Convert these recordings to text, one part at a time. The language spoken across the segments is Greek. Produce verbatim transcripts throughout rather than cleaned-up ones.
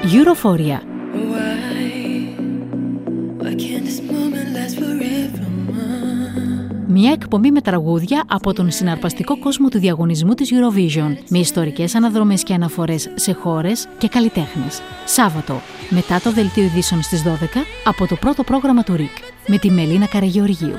Euroforia. Μια εκπομπή με τραγούδια από τον συναρπαστικό κόσμο του διαγωνισμού της Eurovision, με ιστορικές αναδρομές και αναφορές σε χώρες και καλλιτέχνες. Σάββατο, μετά το δελτίο ειδήσεων στις δώδεκα, από το πρώτο πρόγραμμα του ΡΙΚ, με τη Μελίνα Καραγεωργίου.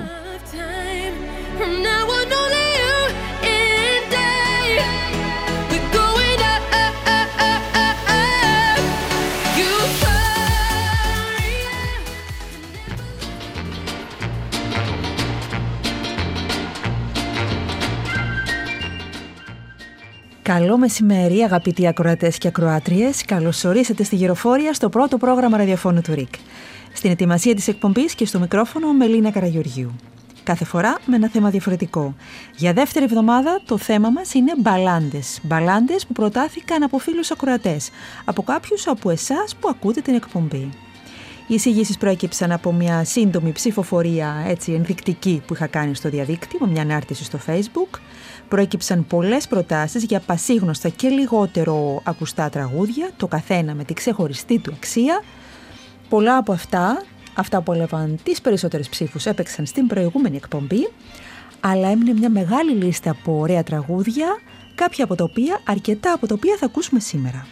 Καλό μεσημέρι, αγαπητοί ακροατές και ακροάτριες. Καλώς ορίσατε στη Γεροφόρια, στο πρώτο πρόγραμμα ραδιοφώνου του ΡΙΚ. Στην ετοιμασία της εκπομπής και στο μικρόφωνο Μελίνα Καραγεωργίου. Κάθε φορά με ένα θέμα διαφορετικό. Για δεύτερη εβδομάδα το θέμα μας είναι μπαλάντες. Μπαλάντες που προτάθηκαν από φίλους ακροατές, από κάποιους από εσάς που ακούτε την εκπομπή. Οι εισηγήσεις προέκυψαν από μια σύντομη ψηφοφορία, έτσι ενδεικτική, που είχα κάνει στο διαδίκτυο, με μια ανάρτηση στο Facebook. Προέκυψαν πολλές προτάσεις για πασίγνωστα και λιγότερο ακουστά τραγούδια, το καθένα με τη ξεχωριστή του αξία. Πολλά από αυτά, αυτά που έλαβαν τις περισσότερες ψήφους, έπαιξαν στην προηγούμενη εκπομπή, αλλά έμεινε μια μεγάλη λίστα από ωραία τραγούδια, κάποια από τα οποία, αρκετά από τα οποία θα ακούσουμε σήμερα.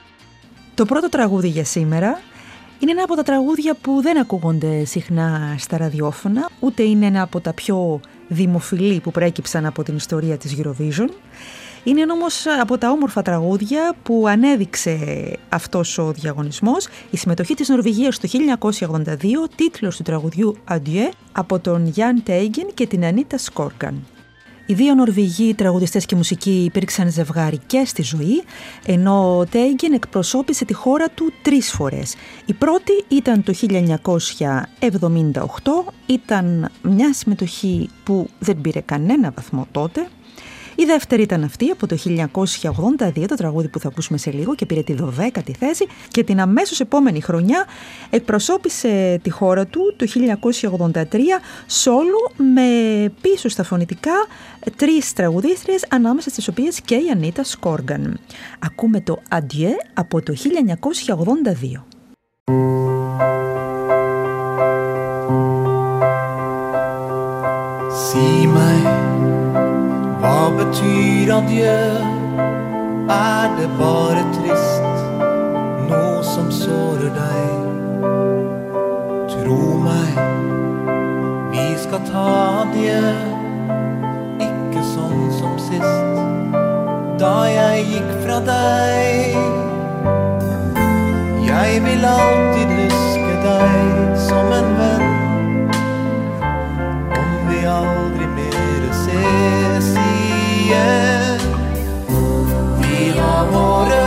Το πρώτο τραγούδι για σήμερα είναι ένα από τα τραγούδια που δεν ακούγονται συχνά στα ραδιόφωνα, ούτε είναι ένα από τα πιο δημοφιλή που προέκυψαν από την ιστορία της Eurovision. Είναι όμως από τα όμορφα τραγούδια που ανέδειξε αυτός ο διαγωνισμός. Η συμμετοχή της Νορβηγίας το χίλια εννιακόσια ογδόντα δύο, τίτλος του τραγουδιού Adieu, από τον Γιάν Τέιγεν και την Ανίτα Σκόργαν. Οι δύο Νορβηγοί τραγουδιστές και μουσικοί υπήρξαν ζευγάρι και στη ζωή, ενώ ο Τέιγεν εκπροσώπησε τη χώρα του τρεις φορές. Η πρώτη ήταν το χίλια εννιακόσια εβδομήντα οκτώ, ήταν μια συμμετοχή που δεν πήρε κανένα βαθμό τότε. Η δεύτερη ήταν αυτή από το χίλια εννιακόσια ογδόντα δύο, το τραγούδι που θα ακούσουμε σε λίγο, και πήρε τη δωδέκατη θέση, και την αμέσως επόμενη χρονιά εκπροσώπησε τη χώρα του το χίλια εννιακόσια ογδόντα τρία σόλου, με πίσω στα φωνητικά τρεις τραγουδίστριες, ανάμεσα στις οποίες και η Ανίτα Σκόργαν. Ακούμε το Adieu από το χίλια εννιακόσια ογδόντα δύο. Si mig, vad betyder adjö? Är det bara trist, något som sårar dig? Tro mig, vi ska ta adjö, ikke sånn som sist, da jeg gikk fra deg. Jeg vil alltid huske deg som en venn, om vi aldri mer ses igjen. Vi har våre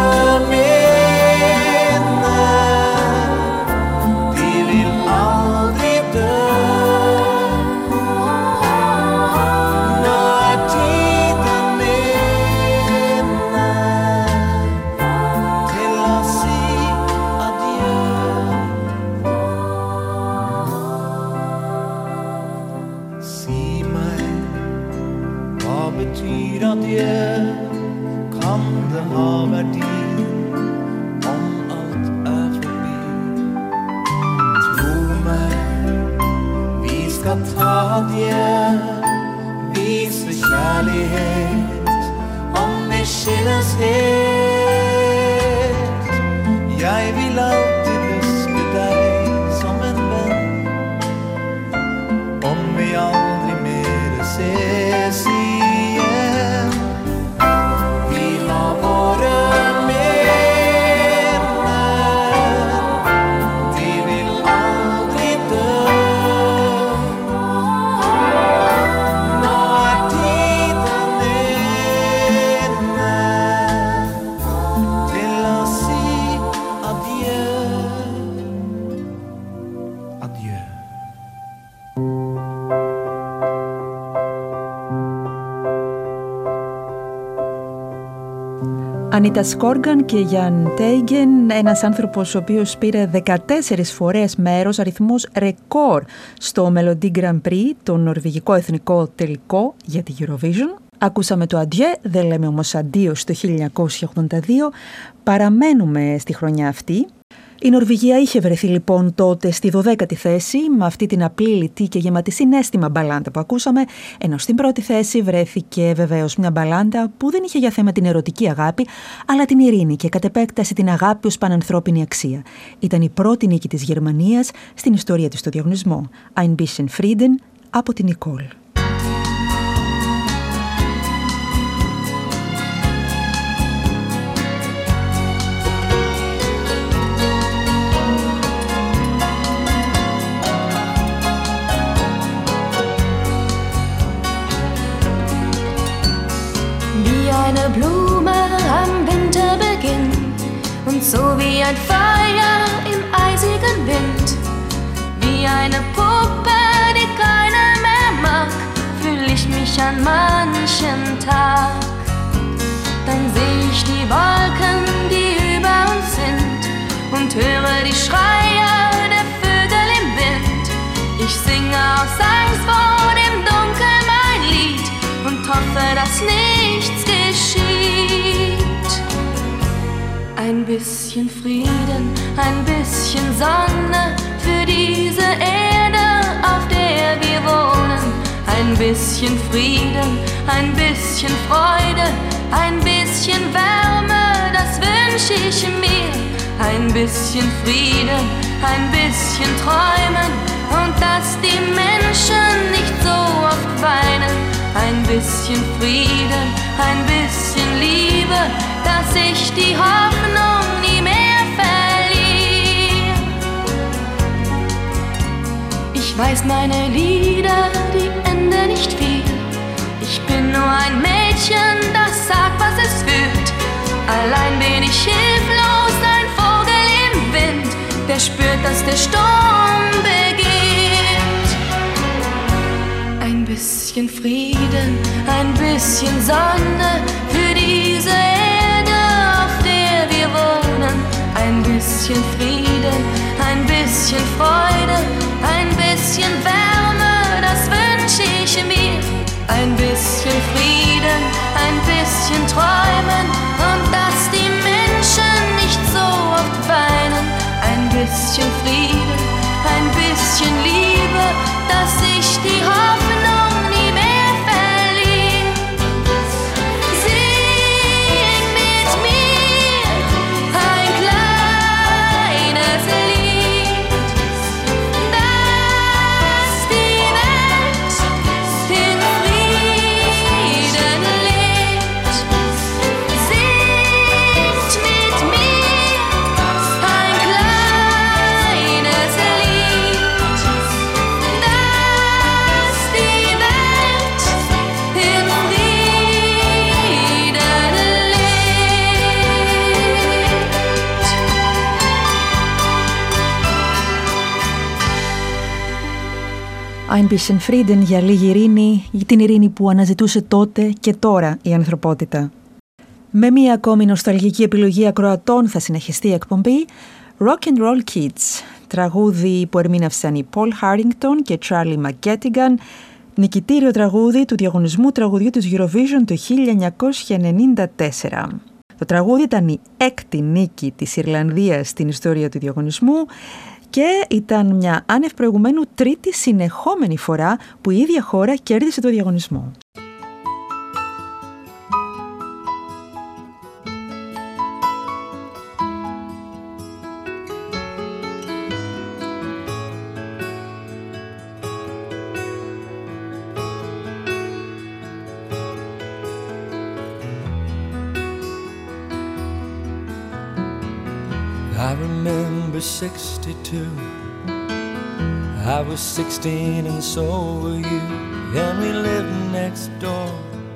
minner, de vil aldri dø. Nå er tiden inne til å si adjø. Si meg, hva betyr adjø? Kan det ha verdi om alt er forbi? Tro meg, vi skal ta adjø, vise kjærlighet om vi skilles helt. Jeg vil alltid huske deg som en venn, om vi aldri mer ses igjen. Vi har våre minner, de vil aldri dø. Nå er tiden inne til å si adjø. Adjø. Ανίτα Σκόργαν και Γιάν Τέιγεν, ένας άνθρωπος ο οποίος πήρε δεκατέσσερις φορές μέρος, αριθμός ρεκόρ, στο Melodi Grand Prix, το νορβηγικό εθνικό τελικό για τη Eurovision. Ακούσαμε το Adieu, δεν λέμε όμως αντίο στο χίλια εννιακόσια ογδόντα δύο. Παραμένουμε στη χρονιά αυτή, Η Νορβηγία είχε βρεθεί λοιπόν τότε στη δωδέκατη θέση με αυτή την απλή, λιτή και γεμάτη συναίσθημα μπαλάντα που ακούσαμε, ενώ στην πρώτη θέση βρέθηκε βεβαίως μια μπαλάντα που δεν είχε για θέμα την ερωτική αγάπη, αλλά την ειρήνη και κατ' επέκταση την αγάπη ως πανανθρώπινη αξία. Ήταν η πρώτη νίκη της Γερμανίας στην ιστορία της στο διαγωνισμό. Ein bisschen Frieden από την Νικόλ. Eine Blume am Winterbeginn und so wie ein Feuer im eisigen Wind, wie eine Puppe, die keiner mehr mag, fühl ich mich an manchem Tag. Dann seh ich die Wolken, die über uns sind und höre die Schreie der Vögel im Wind. Ich singe aus Angst vor dem Dunkel mein Lied und hoffe, dass nichts geschieht. Ein bisschen Frieden, ein bisschen Sonne für diese Erde, auf der wir wohnen. Ein bisschen Frieden, ein bisschen Freude, ein bisschen Wärme, das wünsch ich mir. Ein bisschen Frieden, ein bisschen Träumen und dass die Menschen nicht so oft weinen. Ein bisschen Frieden, ein bisschen Liebe, dass ich die Hoffnung nie mehr verliere. Ich weiß meine Lieder, die enden nicht viel. Ich bin nur ein Mädchen, das sagt, was es fühlt. Allein bin ich hilflos, ein Vogel im Wind, der spürt, dass der Sturm beginnt. Ein bisschen Frieden, ein bisschen Sonne für diese Erde, auf der wir wohnen. Ein bisschen Frieden, ein bisschen Freude, ein bisschen Wärme, das wünsch ich mir. Ein bisschen Frieden, ein bisschen Träumen und dass die Menschen nicht so oft weinen. Ein bisschen Frieden, ein bisschen Liebe, dass ich die Hoffnung nie mehr verliere. Sing mit mir ein kleines Lied, dass die Welt in Frieden lebt. Singt mit mir ein kleines Lied, dass die Welt in Frieden Ein bisschen Frieden για λίγη ειρήνη, για την ειρήνη που αναζητούσε τότε και τώρα η ανθρωπότητα. Με μία ακόμη νοσταλγική επιλογή ακροατών θα συνεχιστεί η εκπομπή Rock and Roll Kids, τραγούδι που ερμήνευσαν οι Paul Harrington και Charlie McGettigan, νικητήριο τραγούδι του διαγωνισμού τραγουδιού της Eurovision το χίλια εννιακόσια ενενήντα τέσσερα. Το τραγούδι ήταν η έκτη νίκη της Ιρλανδίας στην ιστορία του διαγωνισμού και ήταν μια άνευ προηγουμένου τρίτη συνεχόμενη φορά που η ίδια χώρα κέρδισε το διαγωνισμό. I remember sixty-two. I was sixteen and so were you, and we lived next door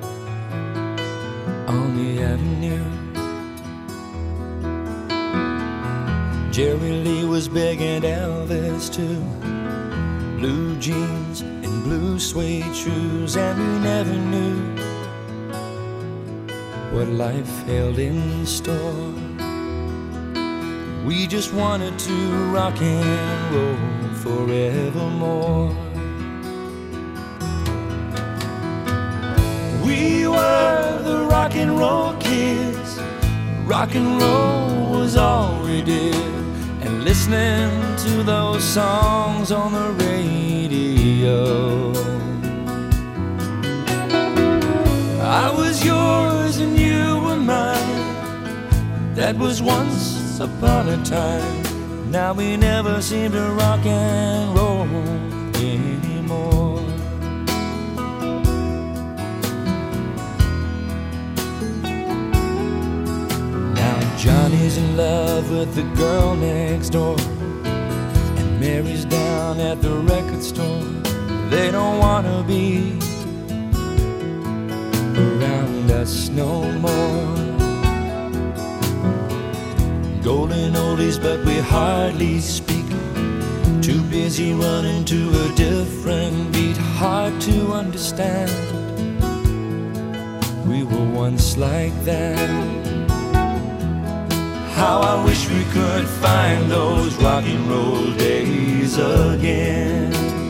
on the avenue. Jerry Lee was big and Elvis too. Blue jeans and blue suede shoes, and we never knew what life held in store. We just wanted to rock and roll forevermore. We were the rock and roll kids. Rock and roll was all we did. And and listening to those songs on the radio. I was yours and you were mine. That was once upon a time. Now we never seem to rock and roll anymore. Now Johnny's in love with the girl next door, and Mary's down at the record store. They don't wanna be around us no more. Golden oldies, but we hardly speak. Too busy running to a different beat. Hard to understand. We were once like that. How I wish we could find those rock and roll days again.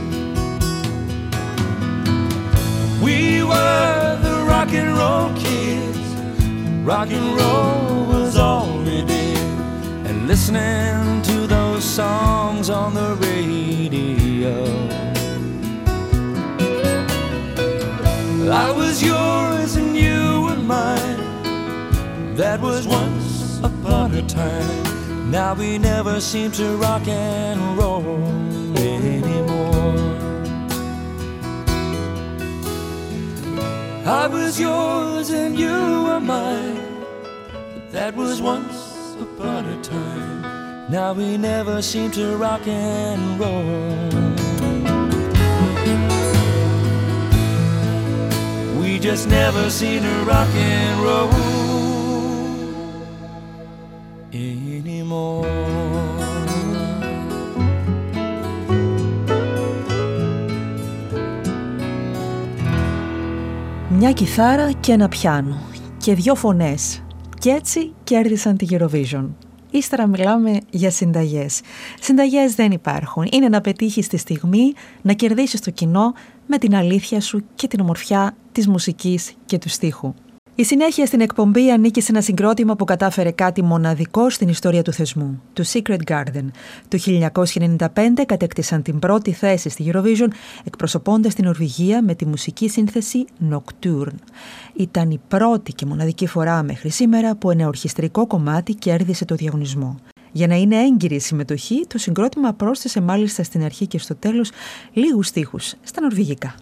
We were the rock and roll kids. Rock and roll was all we did. And listening to those songs on the radio. I was yours and you were mine. That was once upon a time. Now we never seem to rock and roll anymore. I was yours and you were mine. That was once upon a time. Now we never seem to rock and roll. We just never seem to rock and roll anymore. Μια κιθάρα και ένα πιάνο και δυο φωνές. Και έτσι κέρδισαν τη Eurovision. Ύστερα μιλάμε για συνταγές. Συνταγές δεν υπάρχουν. Είναι να πετύχεις τη στιγμή, να κερδίσεις το κοινό με την αλήθεια σου και την ομορφιά της μουσικής και του στίχου. Η συνέχεια στην εκπομπή ανήκει σε ένα συγκρότημα που κατάφερε κάτι μοναδικό στην ιστορία του θεσμού, του Secret Garden. Το χίλια εννιακόσια ενενήντα πέντε κατέκτησαν την πρώτη θέση στη Eurovision, εκπροσωπώντας την Νορβηγία με τη μουσική σύνθεση Nocturne. Ήταν η πρώτη και μοναδική φορά μέχρι σήμερα που ένα ορχιστρικό κομμάτι κέρδισε το διαγωνισμό. Για να είναι έγκυρη η συμμετοχή, το συγκρότημα πρόσθεσε μάλιστα στην αρχή και στο τέλος λίγους στίχους στα νορβηγικά.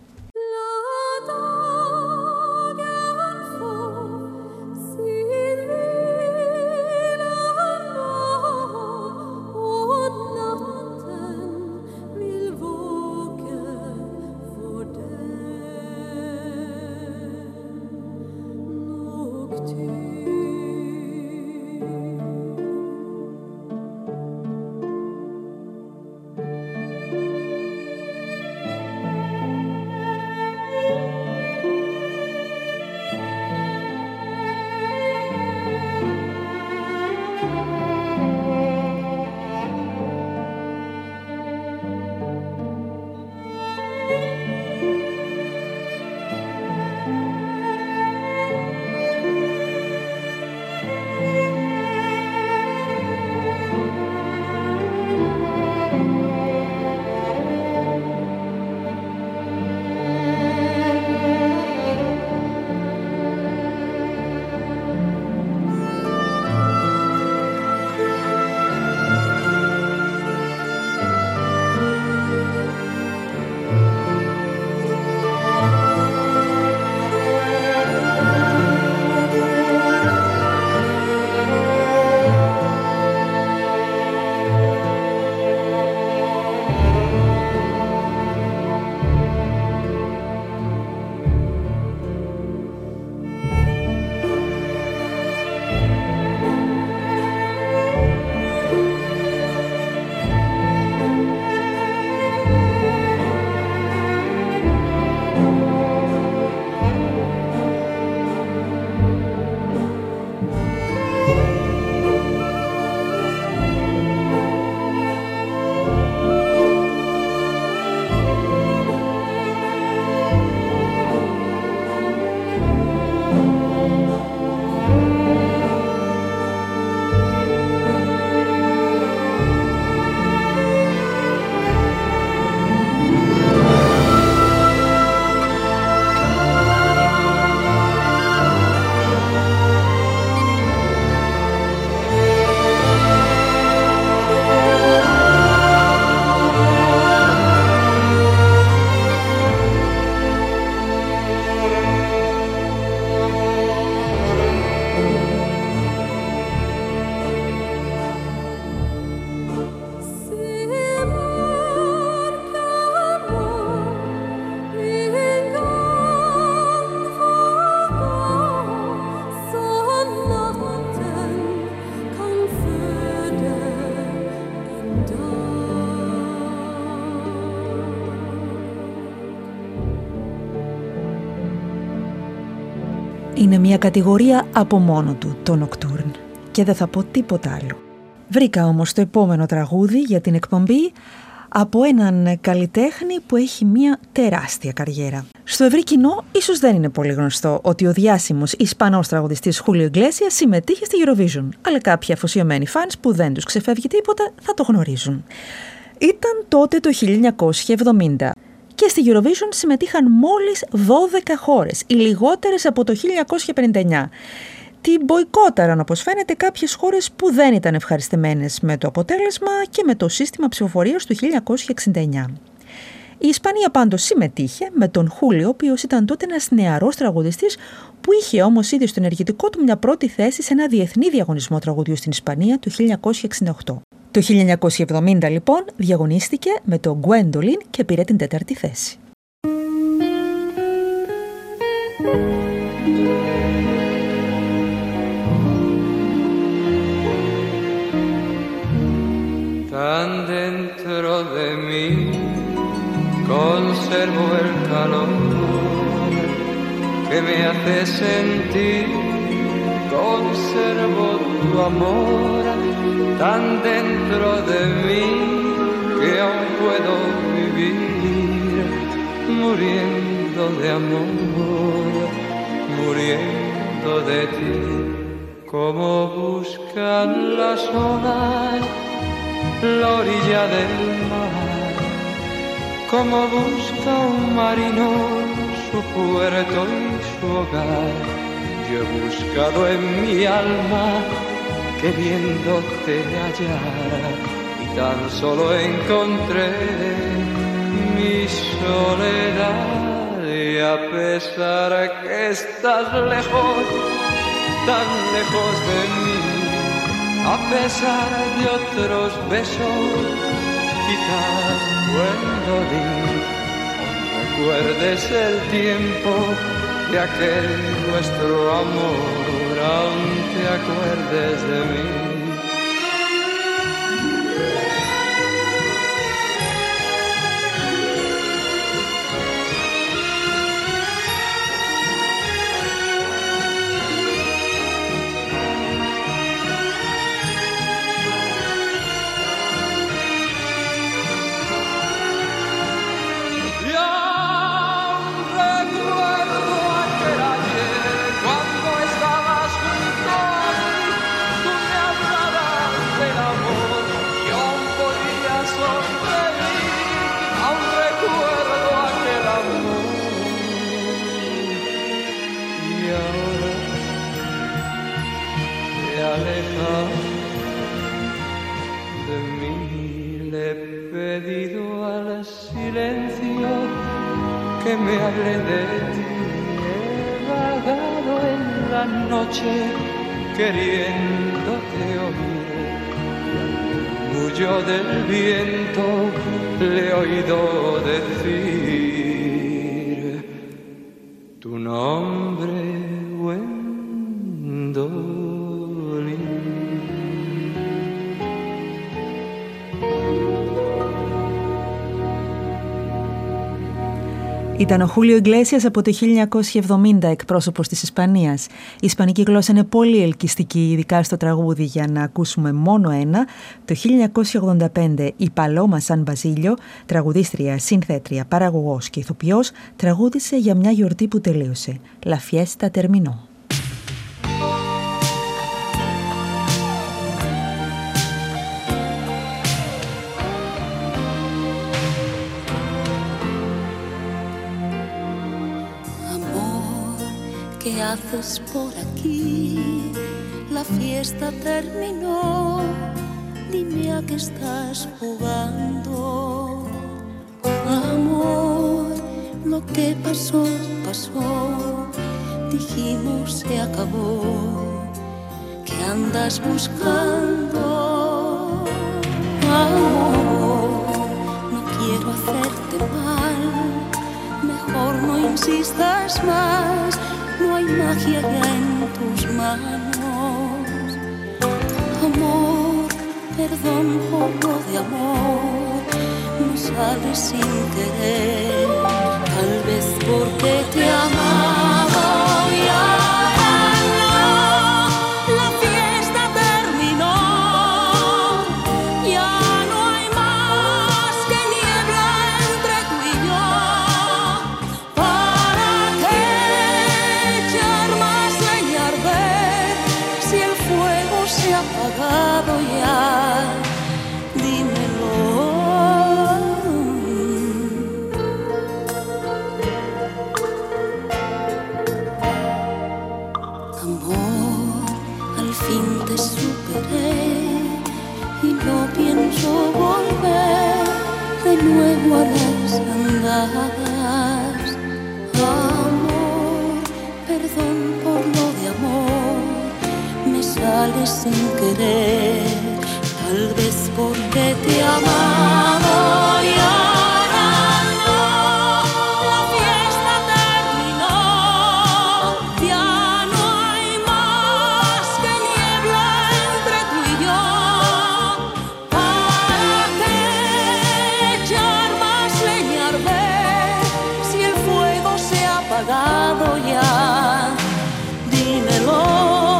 Είναι μια κατηγορία από μόνο του, το Nocturne, και δεν θα πω τίποτα άλλο. Βρήκα όμως το επόμενο τραγούδι για την εκπομπή από έναν καλλιτέχνη που έχει μια τεράστια καριέρα. Στο ευρύ κοινό ίσως δεν είναι πολύ γνωστό ότι ο διάσημος Ισπανός τραγουδιστής Julio Iglesias συμμετείχε στη Eurovision, αλλά κάποιοι αφοσιωμένοι φανς που δεν τους ξεφεύγει τίποτα θα το γνωρίζουν. Ήταν τότε το χίλια εννιακόσια εβδομήντα και στη Eurovision συμμετείχαν μόλις δώδεκα χώρες, οι λιγότερες από το χίλια εννιακόσια πενήντα εννιά. Την μποϊκόταραν, όπως φαίνεται, κάποιες χώρες που δεν ήταν ευχαριστημένες με το αποτέλεσμα και με το σύστημα ψηφοφορίας του χίλια εννιακόσια εξήντα εννιά. Η Ισπανία πάντως συμμετείχε με τον Χούλιο, ο οποίος ήταν τότε ένας νεαρός τραγουδιστής που είχε όμως ήδη στο ενεργητικό του μια πρώτη θέση σε ένα διεθνή διαγωνισμό τραγουδιού στην Ισπανία το χίλια εννιακόσια εξήντα οκτώ. Το χίλια εννιακόσια εβδομήντα λοιπόν διαγωνίστηκε με τον Gwendolyn και πήρε την τέταρτη θέση. Tan dentro de mí conservo el calor que me hace sentir, conservo tu amor tan dentro de mí que aún puedo vivir muriendo de amor, muriendo de ti, como buscan las olas la orilla del mar, como busca un marino su puerto y su hogar. Yo he buscado en mi alma queriéndote hallar y tan solo encontré mi soledad. Y a pesar que estás lejos, tan lejos de mí, a pesar de otros besos, quizás Gwendolyn, recuerdes el tiempo de aquel nuestro amor, aún te acuerdes de mí. Que me hable de ti, he vagado en la noche queriéndote oír, murmullo del viento le he oído decir tu nombre, Gwendolyn. Ήταν ο Χούλιο Ιγκλέσιας από το χίλια εννιακόσια εβδομήντα, εκπρόσωπος της Ισπανίας. Η ισπανική γλώσσα είναι πολύ ελκυστική, ειδικά στο τραγούδι, για να ακούσουμε μόνο ένα. Το χίλια εννιακόσια ογδόντα πέντε η Παλώμα Σαν Μπαζίλιο, τραγουδίστρια, συνθέτρια, παραγωγός και ηθοποιός, τραγούδισε για μια γιορτή που τελείωσε. La fiesta terminó. ¿Qué haces por aquí? La fiesta terminó. Dime a qué estás jugando. Amor, lo que pasó, pasó. Dijimos se acabó. ¿Qué andas buscando? Amor, no quiero hacerte mal. Mejor no insistas más. No hay magia ya en tus manos. Amor, perdón, poco de amor no sale sin querer. Tal vez porque te amaba y nuevo a las andadas. Amor, perdón por lo de amor, me sale sin querer, tal vez porque te he amado y ahora no, la fiesta terminó, ya no hay más que niebla entre tú y yo. ¿Para qué echar más leña a arder si el fuego se ha apagado ya? Dímelo.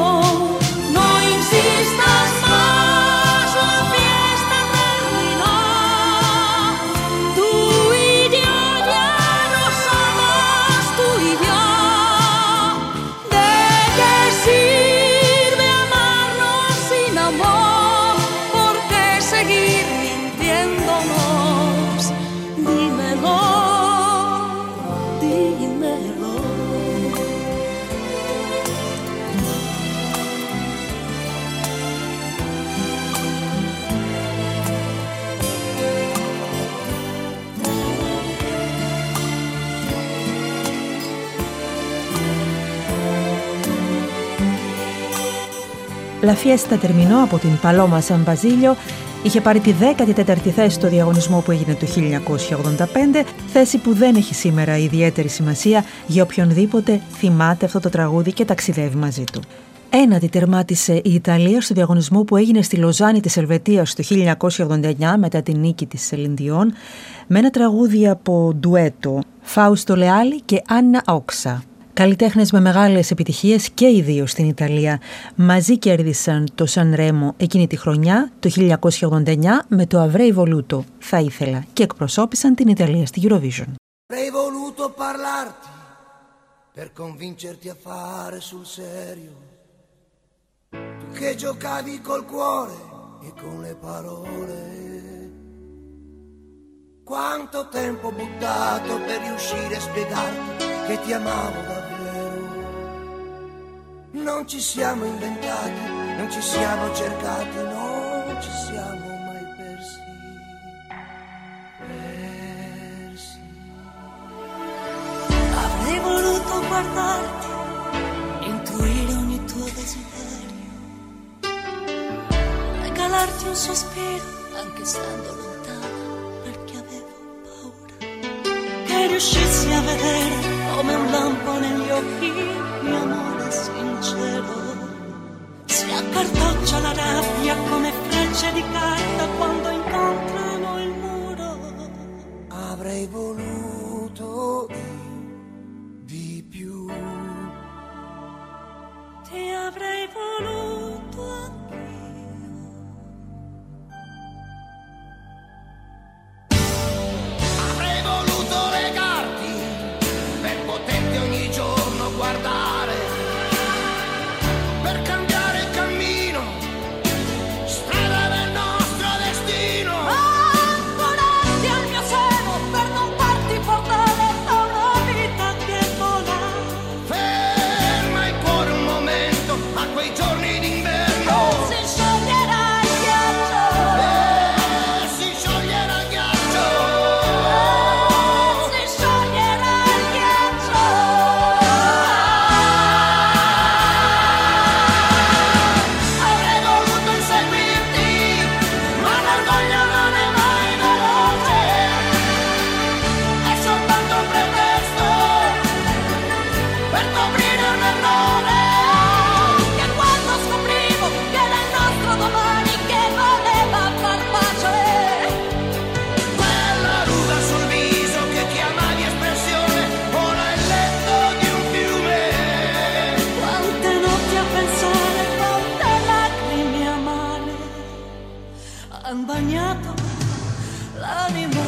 La Fiesta Terminó από την Παλώμα Σαν Μπαζίλιο είχε πάρει τη δέκατη τέταρτη θέση στο διαγωνισμό που έγινε το χίλια εννιακόσια ογδόντα πέντε, θέση που δεν έχει σήμερα ιδιαίτερη σημασία για οποιονδήποτε θυμάται αυτό το τραγούδι και ταξιδεύει μαζί του. Ένατη τερμάτισε η Ιταλία στο διαγωνισμό που έγινε στη Λοζάνη της Ελβετίας το χίλια εννιακόσια ογδόντα εννιά μετά την νίκη της Σελίν Διόν με ένα τραγούδι από ντουέτο Φάουστο Λεάλι και Άννα Όξα. Καλλιτέχνες με μεγάλες επιτυχίες και οι δύο στην Ιταλία μαζί κέρδισαν το Σαν Ρέμο εκείνη τη χρονιά το χίλια εννιακόσια ογδόντα εννιά με το Avrei voluto, θα ήθελα, και εκπροσώπησαν την Ιταλία στη Eurovision. Avrei voluto parlarti per convincerti a fare sul serio. Tu che giocavi col cuore e con le parole. Quanto tempo buttato per riuscire a spiegarti che ti amavo davvero. Non ci siamo inventati, non ci siamo cercati, non ci siamo mai persi. Persi. Avrei voluto guardarti, intuire ogni tuo desiderio, regalarti un sospiro anche stando lontano, perché avevo paura che riuscissi a vedere come un lampo negli occhi mio amore sincero. Si accartoccia la rabbia come frecce di carta quando incontrano il muro. Avrei voluto di più. Ti avrei voluto anch'io. Avrei voluto legarti per poterti ogni giorno guardare, per cambiare il cammino, strada del nostro destino. Ancorarti al mio seno per non farti portare da una vita che vola. Ferma il cuore un momento a quei giorni d'inverno. Si scioglierà il ghiaccio. Eh, si scioglierà il ghiaccio. Si scioglierà il ghiaccio. Avrei voluto inseguirti, ma l'orgoglio non è mai veloce. È soltanto un pretesto per coprire un errore. Che quando scoprivo che era il nostro domani che voleva far pace. Quella ruga sul viso che chiamavi espressione, ora è il letto di un fiume. Quante notti a pensare, quante lacrime amare han bagnato l'anima.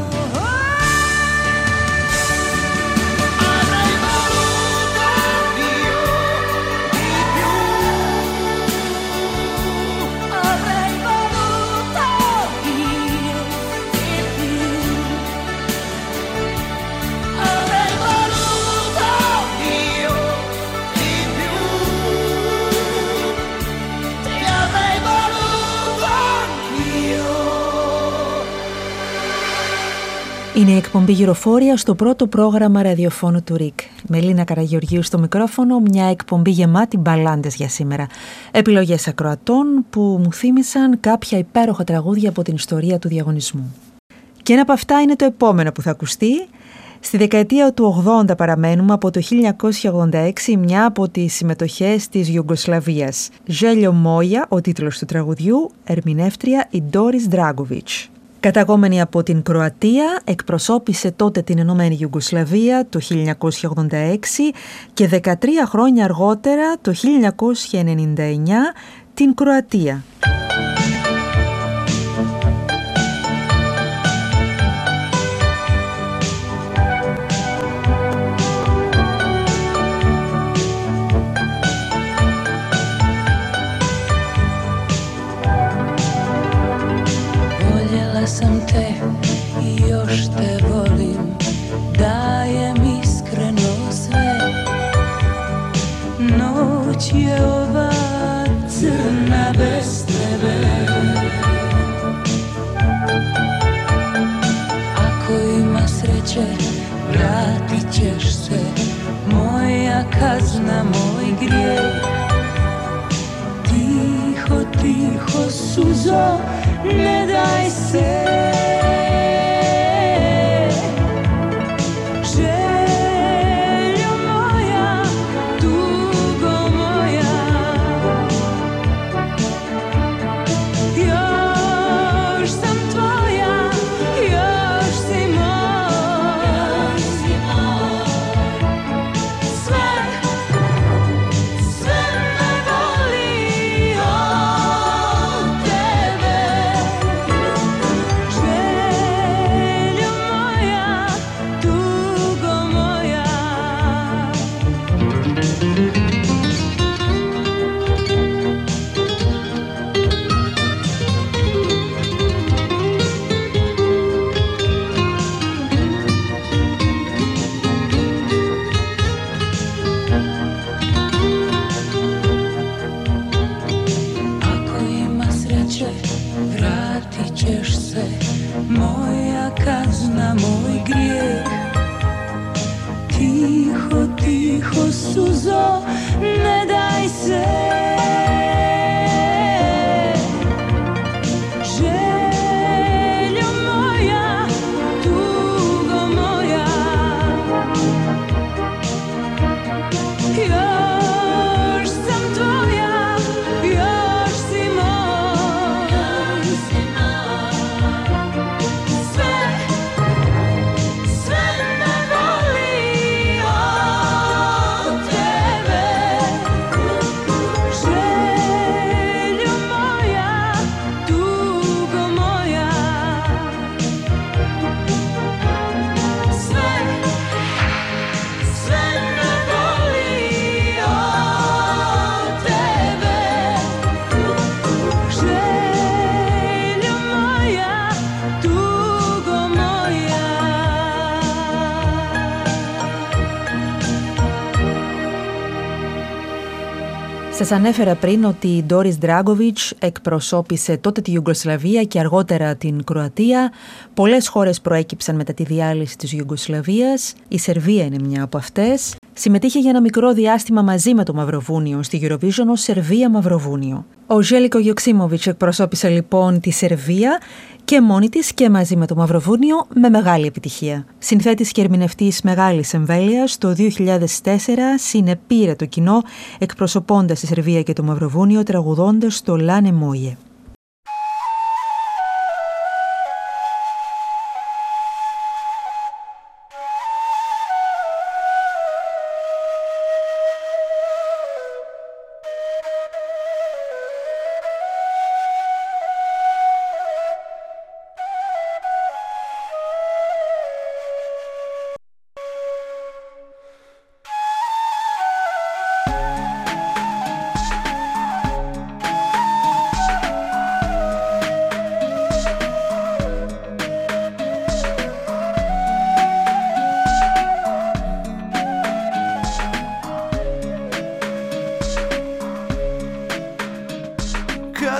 Avrei voluto io di più. Avrei voluto io di più. Avrei voluto io di più. Ti avrei voluto anch'io. Είναι η εκπομπή Γυροφόρια στο πρώτο πρόγραμμα ραδιοφώνου του ΡΙΚ. Μελίνα Καραγεωργίου στο μικρόφωνο, μια εκπομπή γεμάτη μπαλάντες για σήμερα. Επιλογές ακροατών που μου θύμισαν κάποια υπέροχα τραγούδια από την ιστορία του διαγωνισμού. Και ένα από αυτά είναι το επόμενο που θα ακουστεί. Στη δεκαετία του ογδόντα παραμένουμε, από το χίλια εννιακόσια ογδόντα έξι, μια από τις συμμετοχές της Ιουγκοσλαβίας. «Željo moja», ο τίτλος του τραγουδιού, ερμηνεύτρια η Doris Dragovic. Καταγόμενη από την Κροατία, εκπροσώπησε τότε την Ενωμένη Ιουγκοσλαβία το χίλια εννιακόσια ογδόντα έξι και δεκατρία χρόνια αργότερα, το χίλια εννιακόσια ενενήντα εννιά, την Κροατία. Sam te i još te volim, dajem iskreno sve. Noć je ova crna bez tebe. Ako ima sreće, vratit ćeš se. Moja kazna, moj grijeh. Tiho, tiho suzo, ne daj se. Željo moja, tugo moja, još sam tvoja, još si moja. Sve, sve me boli od tebe. Željo moja, tugo moja. Ako ima sreće, vratit ćeš se. Moja kazna, moj grijeh. Tiho, tiho suzo, ne daj se. Željo moja, tugo moja, još sam tvoja, još si moja. Sve, sve me boli od tebe. Željo moja, tugo moja. Sve, sve me boli od tebe. Željo moja, tugo moja. Σας ανέφερα πριν ότι η Doris Dragovic εκπροσώπησε τότε τη Ιουγκοσλαβία και αργότερα την Κροατία. Πολλές χώρες προέκυψαν μετά τη διάλυση της Ιουγκοσλαβίας. Η Σερβία είναι μια από αυτές. Συμμετείχε για ένα μικρό διάστημα μαζί με το Μαυροβούνιο στη Eurovision ως Σερβία-Μαυροβούνιο. Ο Željko Joksimović εκπροσώπησε λοιπόν τη Σερβία και μόνη της και μαζί με το Μαυροβούνιο με μεγάλη επιτυχία. Συνθέτης και ερμηνευτής μεγάλης εμβέλειας, το δύο χιλιάδες τέσσερα συνεπήρε το κοινό εκπροσωπώντας τη Σερβία και το Μαυροβούνιο τραγουδώντας το Lane Moje.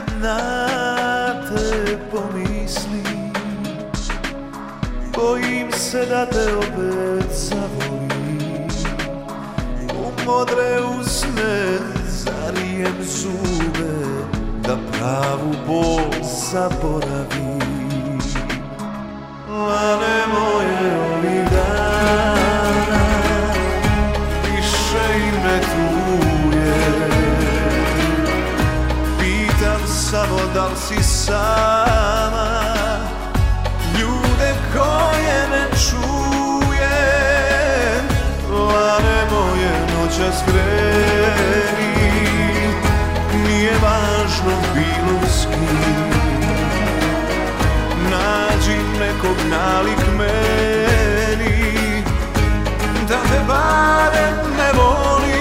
na te pomislim, bojim sedate opet zavoli, u modre usne zarijem zube, da pravu bol zaboravi. Lane moje ovih dana više i ne tuje, pitam samo da li si sama, ljude koje ne čuje. Lane moje noćas kreni, nije važno bilo s kim, nađi nekog nalik meni, da me barem ne volim.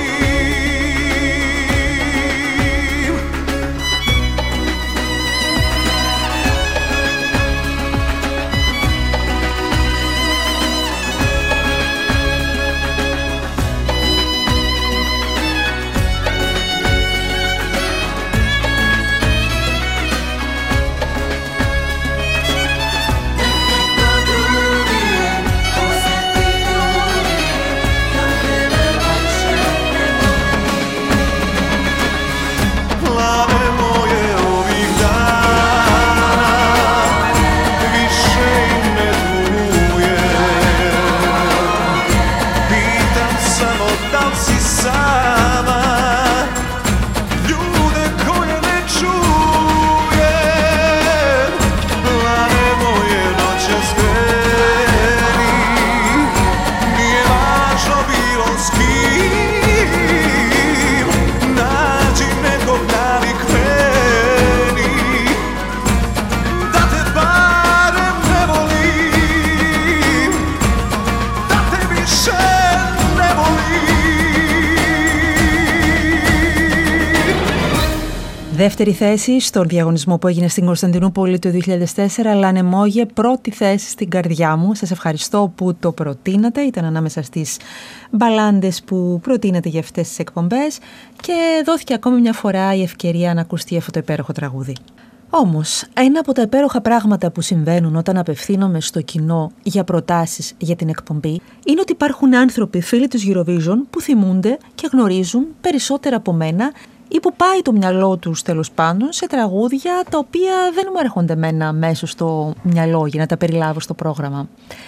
Δεύτερη θέση στον διαγωνισμό που έγινε στην Κωνσταντινούπολη το δύο χιλιάδες τέσσερα, Λάνε Μόγε, πρώτη θέση στην καρδιά μου. Σας ευχαριστώ που το προτείνατε, ήταν ανάμεσα στις μπαλάντες που προτείνατε για αυτές τις εκπομπές και δόθηκε ακόμη μια φορά η ευκαιρία να ακουστεί αυτό το υπέροχο τραγούδι. Όμως, ένα από τα υπέροχα πράγματα που συμβαίνουν όταν απευθύνομαι στο κοινό για προτάσεις για την εκπομπή είναι ότι υπάρχουν άνθρωποι, φίλοι της Eurovision, που θυμούνται και γνωρίζουν περισσότερα από μένα ή που πάει το μυαλό τους τέλος πάντων σε τραγούδια τα οποία δεν μου έρχονται εμένα μέσω στο μυαλό για να τα περιλάβω στο πρόγραμμα.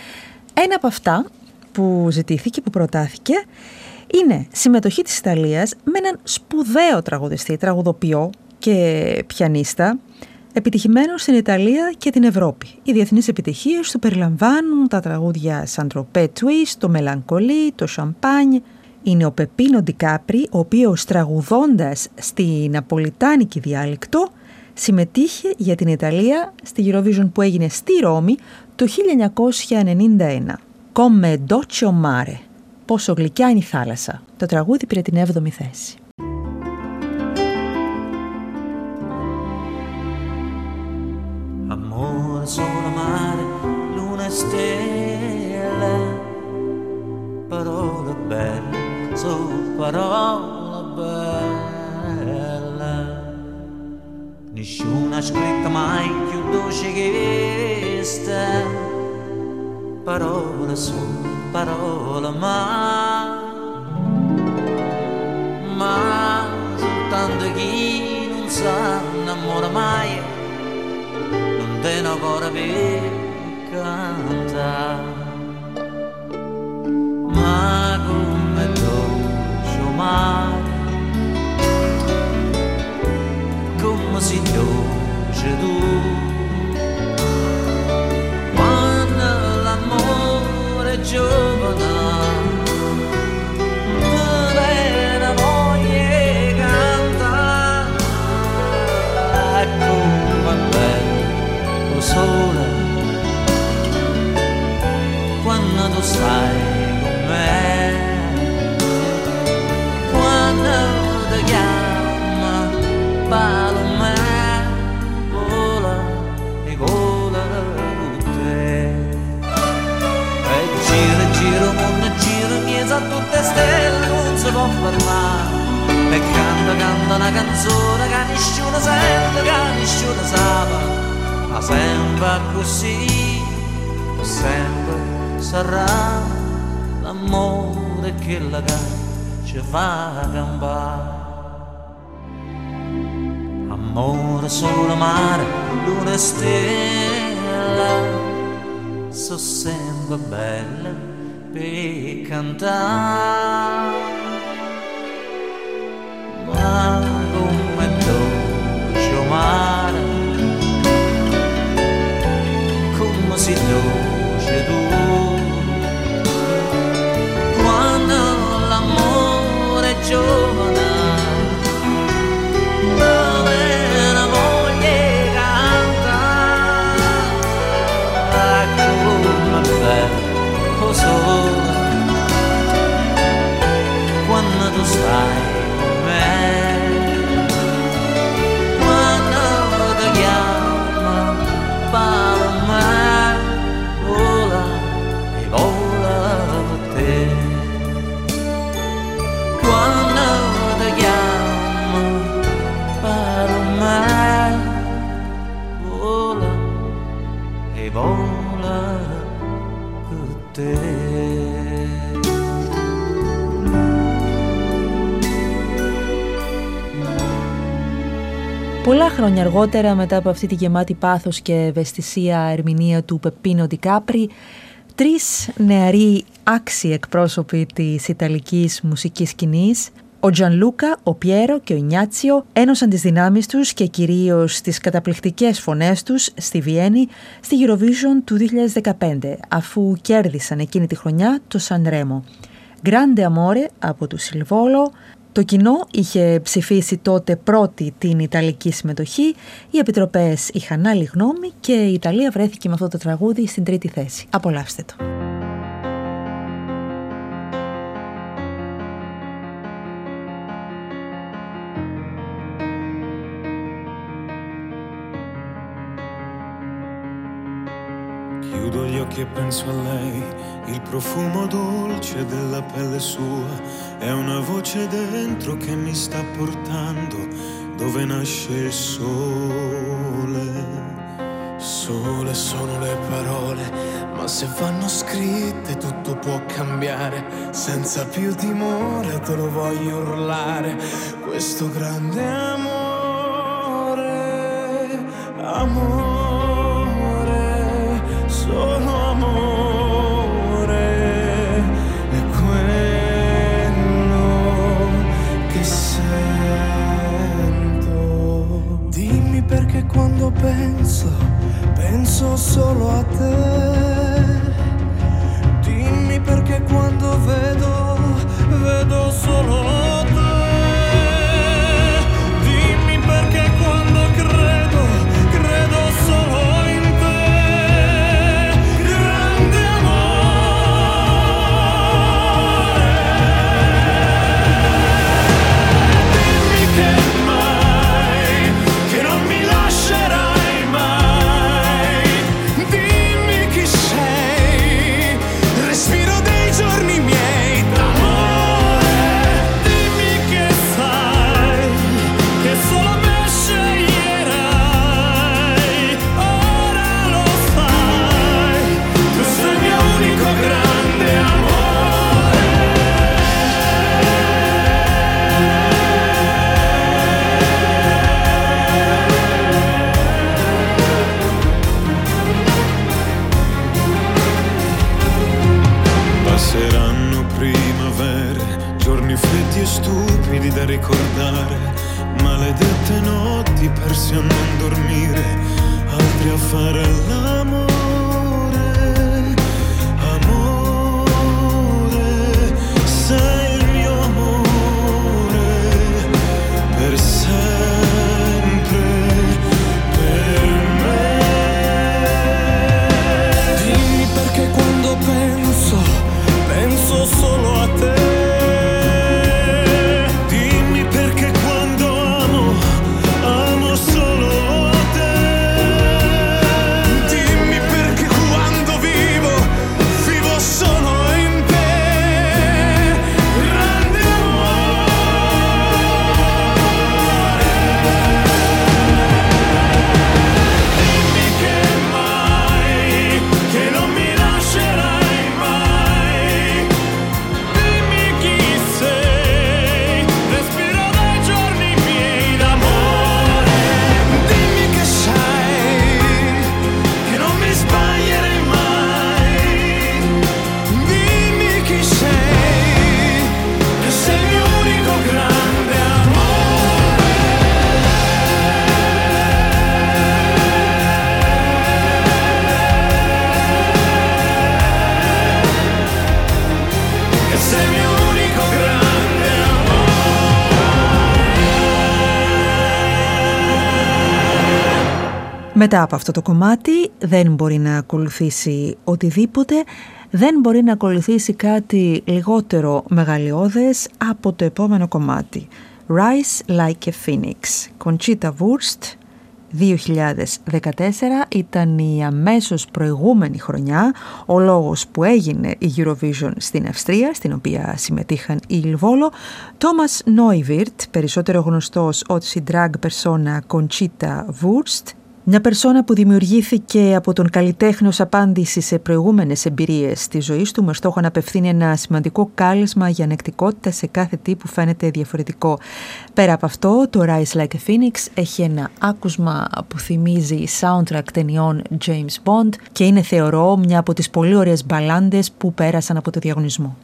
Ένα από αυτά που ζητήθηκε, που προτάθηκε, είναι συμμετοχή της Ιταλίας με έναν σπουδαίο τραγουδιστή, τραγουδοποιό και πιανίστα, επιτυχημένο στην Ιταλία και την Ευρώπη. Οι διεθνείς επιτυχίες του περιλαμβάνουν τα τραγούδια Saint-Tropez Twist, το Melancolie, το Champagne. Είναι ο Πεπίνο Ντικάπρι, ο οποίος τραγουδώντας στη ναπολιτάνικη διάλεκτο συμμετείχε για την Ιταλία στη Eurovision που έγινε στη Ρώμη το χίλια εννιακόσια ενενήντα ένα. Come dolce mare, πόσο γλυκιά είναι η θάλασσα. Το τραγούδι πήρε την έβδομη θέση. Amore solo mare, luna e stelle, parole belle, so parole belle. Nessuno ha scritto mai più dolce che queste, parole su, parole ma, ma soltanto chi non sa innamora mai, non tiene ancora per cantare. Ma come dolce mare, come si dolce tu, quando l'amore è giovane, mi viene voglia di cantare. Come è bello sole, quando tu stai con me, quando ti chiama Paloma, vola e vola con te. E gira, gira, mondo gira, miezzo a tutte stelle, non si può fermare. E canta, canta una canzone che nessuno sente, che nessuno sa, ma sempre così, sempre sarà l'amore che la ci fa campare. Amore solo mare, luna e stella, so sempre belle per cantare. Ma come dolce mare, come si dolce tu, quando l'amore è giovane, dove la voglia cantare, come bello solo quando tu stai con me, quando ti chiamo Palomar, vola e vola per te, quando ti chiamo Palomar, vola e vola per te. Πολλά χρόνια αργότερα, μετά από αυτή τη γεμάτη πάθος και ευαισθησία ερμηνεία του Πεπίνο Ντικάπρι, τρεις νεαροί άξιοι εκπρόσωποι της ιταλικής μουσικής σκηνής, ο Τζανλούκα, ο Πιέρο και ο Ινιάτσιο, ένωσαν τις δυνάμεις τους και κυρίως τις καταπληκτικές φωνές τους στη Βιέννη στη Eurovision του δύο χιλιάδες δεκαπέντε, αφού κέρδισαν εκείνη τη χρονιά το Σανρέμο. Grande Amore από του Σιλβόλο. Το κοινό είχε ψηφίσει τότε πρώτη την Ιταλική συμμετοχή, οι επιτροπές είχαν άλλη γνώμη και η Ιταλία βρέθηκε με αυτό το τραγούδι στην τρίτη θέση. Απολαύστε το. Chiudo gli occhi e penso a lei, il profumo dolce della pelle sua, è una voce dentro che mi sta portando dove nasce il sole. Sole sono le parole, ma se vanno scritte tutto può cambiare, senza più timore te lo voglio urlare, questo grande amore, amore, solo amore, è quello che sento. Dimmi perché quando penso, penso solo a te. Dimmi perché quando vedo, vedo solo te. Dimmi perché quando credo, credo solo in te. Grande amore. Dimmi che mai, che non mi lascerai mai. Dimmi chi sei, respiro dei giorni miei d'amore. Dimmi che sai, che solo me sceglierai. Ora lo sai, tu sei il mio unico grande amore. Passeranno primavere, giorni freddi e stupidi da ricordare, maledette notti persi a non dormire, altri a fare l'amore, amore, sei il mio amore, per sempre, per me. Dimmi perché quando penso, penso solo a te. Dimmi perché quando amo, amo solo te. Μετά από αυτό το κομμάτι δεν μπορεί να ακολουθήσει οτιδήποτε, δεν μπορεί να ακολουθήσει κάτι λιγότερο μεγαλειώδες από το επόμενο κομμάτι. Rise Like a Phoenix, Conchita Wurst, δύο χιλιάδες δεκατέσσερα, ήταν η αμέσως προηγούμενη χρονιά, ο λόγος που έγινε η Eurovision στην Αυστρία, στην οποία συμμετείχαν οι Λβόλο. Τόμας Νόιβιρτ, περισσότερο γνωστός ως η drag persona Conchita Wurst, μια περσόνα που δημιουργήθηκε από τον καλλιτέχνη ως απάντηση σε προηγούμενες εμπειρίες της ζωής του, με στόχο να απευθύνει ένα σημαντικό κάλεσμα για ανεκτικότητα σε κάθε τι που φαίνεται διαφορετικό. Πέρα από αυτό, το Rise Like a Phoenix έχει ένα άκουσμα που θυμίζει soundtrack ταινιών James Bond και είναι, θεωρώ, μια από τις πολύ ωραίες μπαλάντες που πέρασαν από το διαγωνισμό.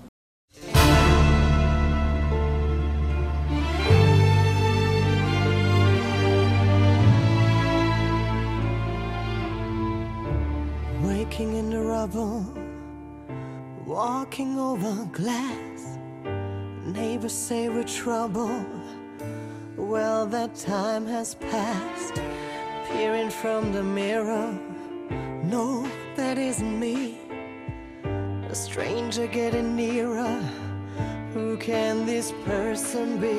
Waking in the rubble, walking over glass. Neighbors say we're trouble. Well, that time has passed. Peering from the mirror, no, that isn't me. A stranger getting nearer. Who can this person be?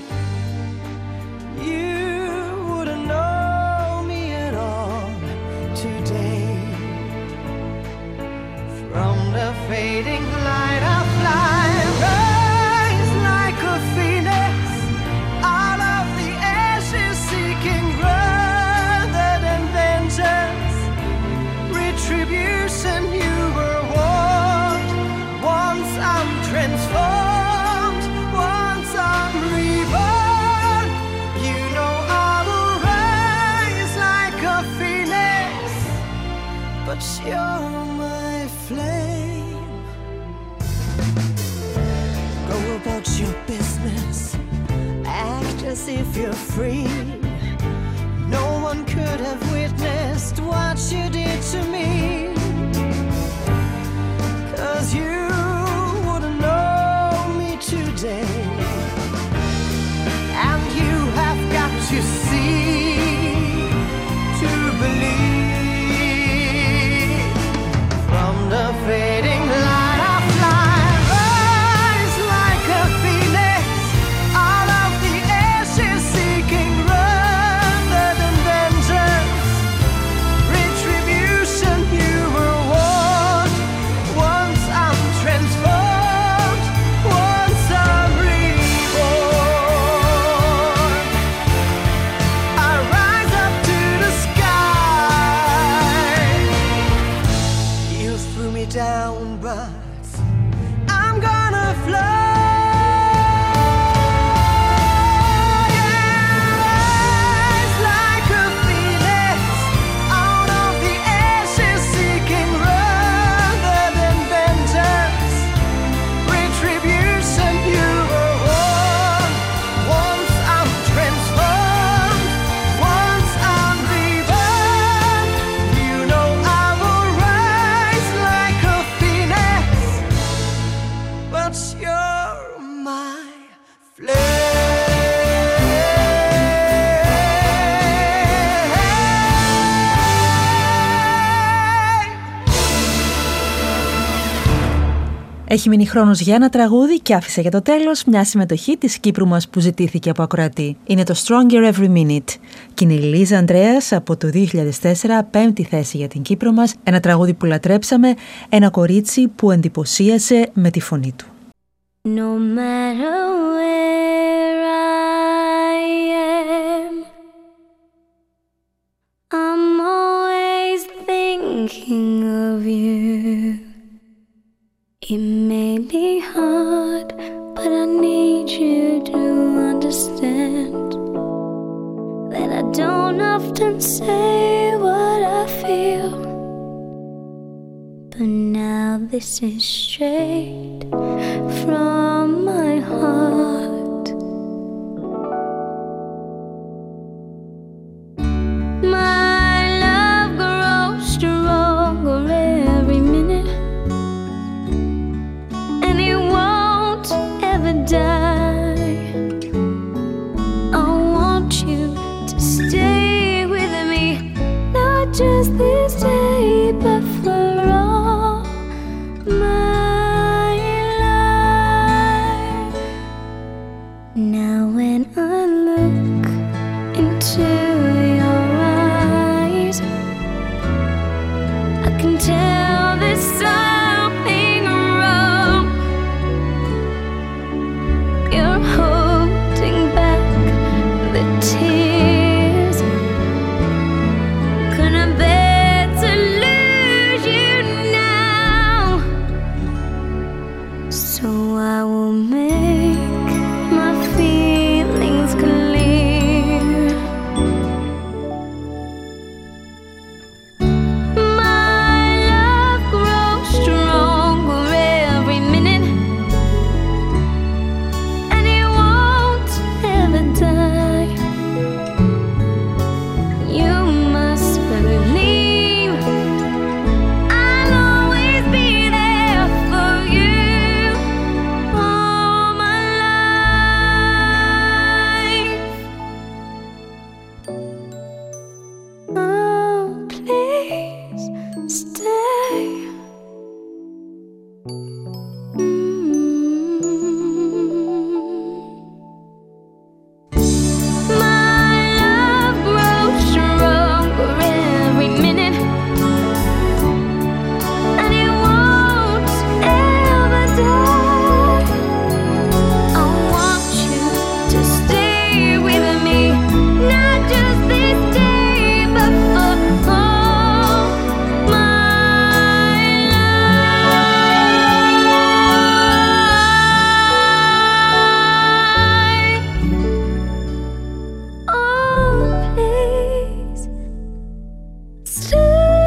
You wouldn't know me at all today. From the fading light I fly, rise like a phoenix, out of the ashes seeking rather than vengeance. Retribution you were warned, once I'm transformed, once I'm reborn. You know I will rise like a phoenix, but you're my flame. Go about your business, act as if you're free. No one could have witnessed what you did to me, 'cause you wouldn't know me today. And you have got to see to believe. From the fading light I fly, rise like a phoenix, out of the ashes seeking rather than vengeance. Retribution you were warned, once I'm transformed, once I'm reborn. I rise up to the sky. You threw me down, but I'm gonna fly. Rise like a phoenix, out of the ashes seeking rather than vengeance. Retribution you were warned, once I'm transformed, once I'm reborn. You know I will rise like a phoenix, but you're my flame. Έχει μείνει χρόνος για ένα τραγούδι και άφησα για το τέλος μια συμμετοχή της Κύπρου μας που ζητήθηκε από ακροατή. Είναι το Stronger Every Minute και είναι η Λίζα Ανδρέας από το δύο χιλιάδες τέσσερα, πέμπτη θέση για την Κύπρο μας. Ένα τραγούδι που λατρέψαμε, ένα κορίτσι που εντυπωσίασε με τη φωνή του. No matter where I am, I'm always thinking of you. It may be hard, but I need you to understand that I don't often say what I feel, but now this is straight from my heart. My love grows stronger every minute, and it won't ever die. I want you to stay with me, no can tell there's something wrong. You're holding back the tears. Couldn't bear to lose you now. So I will make my feelings clear. My love grows stronger every minute, and it won't ever die. You must believe I'll always be there for you all my life. Oh, please stay. My love grows stronger every minute, and it won't ever die. I want you to stay with me, not just this day, but for all my life. Oh, please stay.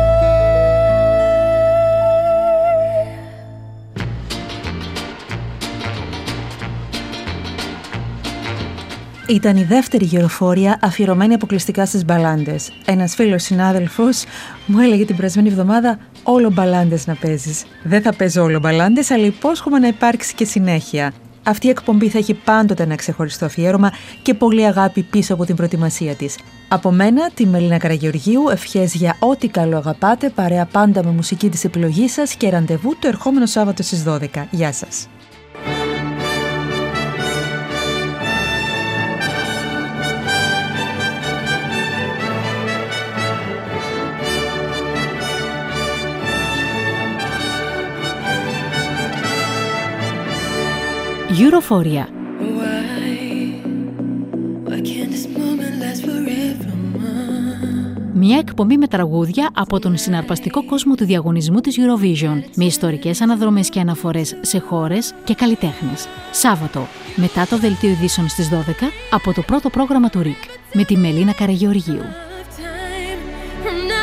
Ήταν η δεύτερη γεροφόρια αφιερωμένη αποκλειστικά στις μπαλάντες. Ένας φίλος συνάδελφος μου έλεγε την περασμένη εβδομάδα όλο μπαλάντες να παίζεις. Δεν θα παίζω όλο μπαλάντες, αλλά υπόσχομαι να υπάρξει και συνέχεια. Αυτή η εκπομπή θα έχει πάντοτε ένα ξεχωριστό αφιέρωμα και πολλή αγάπη πίσω από την προετοιμασία της. Από μένα, τη Μελίνα Καραγεωργίου, ευχές για ό,τι καλό αγαπάτε, παρέα πάντα με μουσική της επιλογής σας και ραντεβού το ερχόμενο Σάββατο στις δώδεκα. Γεια σας. Euroforia. Μια εκπομπή με τραγούδια από τον συναρπαστικό κόσμο του διαγωνισμού της Eurovision, με ιστορικές αναδρομές και αναφορές σε χώρες και καλλιτέχνες. Σάββατο, μετά το δελτίο ειδήσεων στις δώδεκα, από το πρώτο πρόγραμμα του ρικ, με τη Μελίνα Καραγεωργίου.